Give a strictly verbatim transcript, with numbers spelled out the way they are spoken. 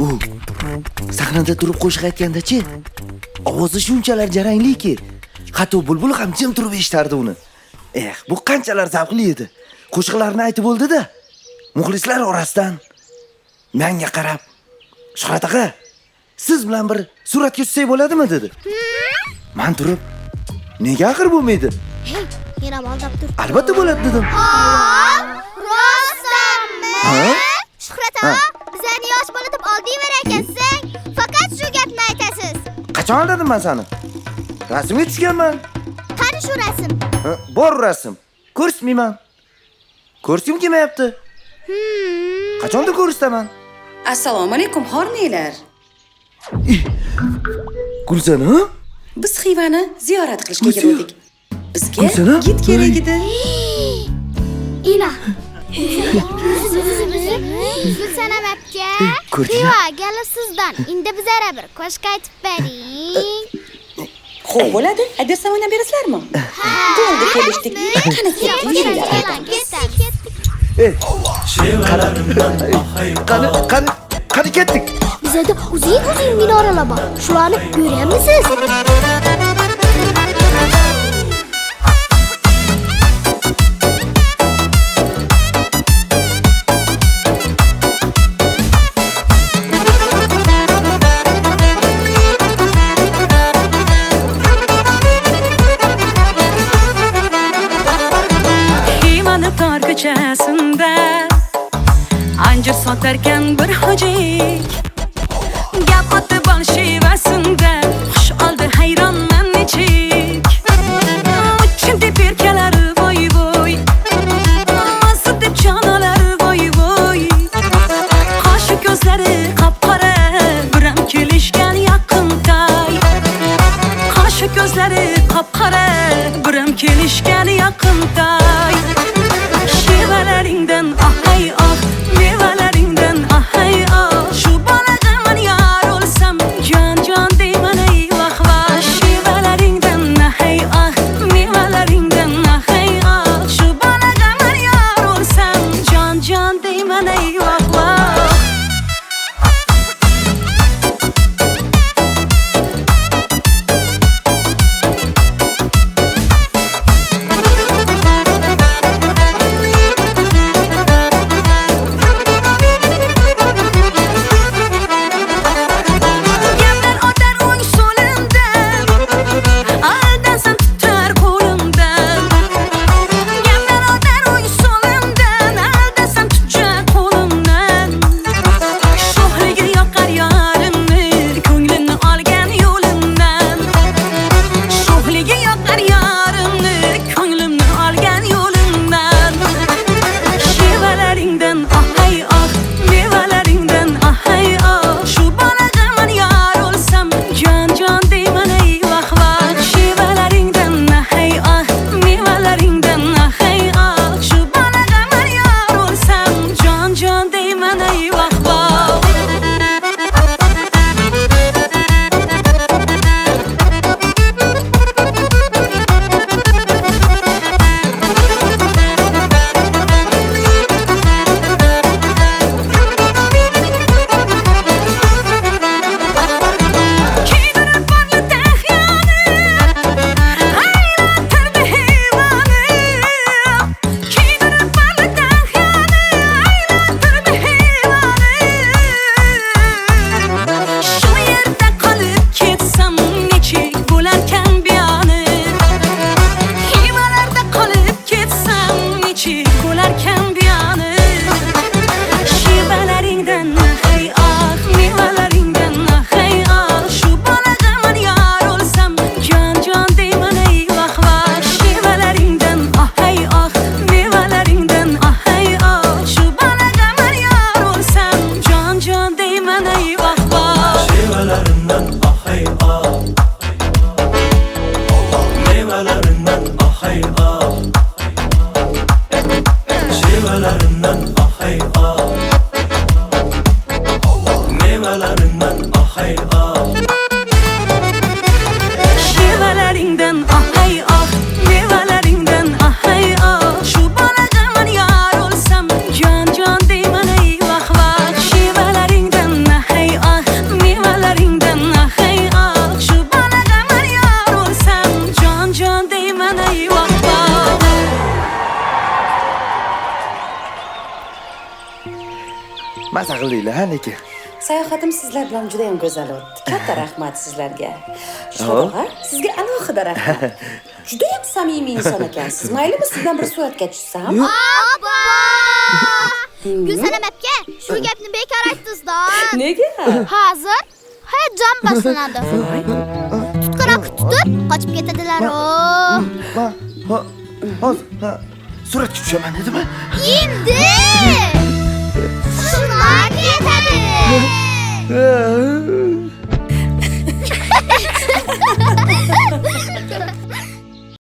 U sahnada turib qo'shiq aytganda-chi, ovozi shunchalar jarangliki, hatto bulbul ham jim turib eshitardi uni. Eh, bu qanchalar zavqli edi. Qo'shiqlarni aytib bo'ldi-da, muxlislar orasidan menga qarab, "Shuhrat aka, siz bilan bir suratga tushsak bo'ladimi?" dedi. Men turib, "Nega axir bo'lmaydi?" Hey, yana aldab tur. "Albatta bo'ladi" dedim. Rostmi? Ha? Shuhrat aka, bizlarni yosh bola deb oldiyver ekansan. Faqat shu gapni aytasiz. Qachon aldadim men seni? Rasmga tushganman. Qani shu rasm? Ha, bor rasm. Ko'rsatmayman. Ko'rsim kelmayapti. Hmm. Qachonda ko'rsaman? Assalomu alaykum, xormanglar. Gulzana? Biz Xivani ziyorat qilishga keldik. Bizga Gulzana? gid kerak edi. Ila. Gulzana mapga. Ko'rdingmi? Xiva, galib sizdan. Endi bizlara bir qo'shiq aytib bering. Xo'p, bo'ladi. Adresan o'ynab berasizlarmi? Bo'ldi, kelishdik. Qani ketdik. Ey, qani, qani, qani ketdik. Bizada uzun-uzun minoralar bor. Shularni ko'ramisiz? Ko'chasida anjir sotarkan bir hojik, gap otdi bol shevasida, xush oldi hayronman nechik. Uchinti perkalari voy voy, sudi jonalari voy voy, qoshi ko'zlari qop-qora, biram kelishgan yaqinday. Qoshi ko'zlari qop-qora, biram kelishgan yaqinday. Mevalaringdan ahay ah, mevalaringdan ahay ah, shu bolag'aman yor o'lsam, jon jon deyman ey vah vah. Mevalaringdan ahay ah, mevalaringdan ahay ah, shu bolag'aman yor o'lsam, jon jon deyman ey vah vah. Maza qildinglar, ha, lekin. Sayohatim sizlar bilan juda ham go'zal o'tdi. Katta rahmat sizlarga. Oh. Sho'rg'a, sizga alohida rahmat. Juda ham samimiy inson ekansiz. Maylimi sizdan bir suratga tushsam? Abba! Gulsanam aka, shu gapni bekor aytdingiz-da. Nega? Hozir hayajon boshlanadi. Tutqaroq tutib, qochib ketadilar. Ha, ha, hozir, ha. Suratga tushaman dedimi? Endi! Shunlar ketadi.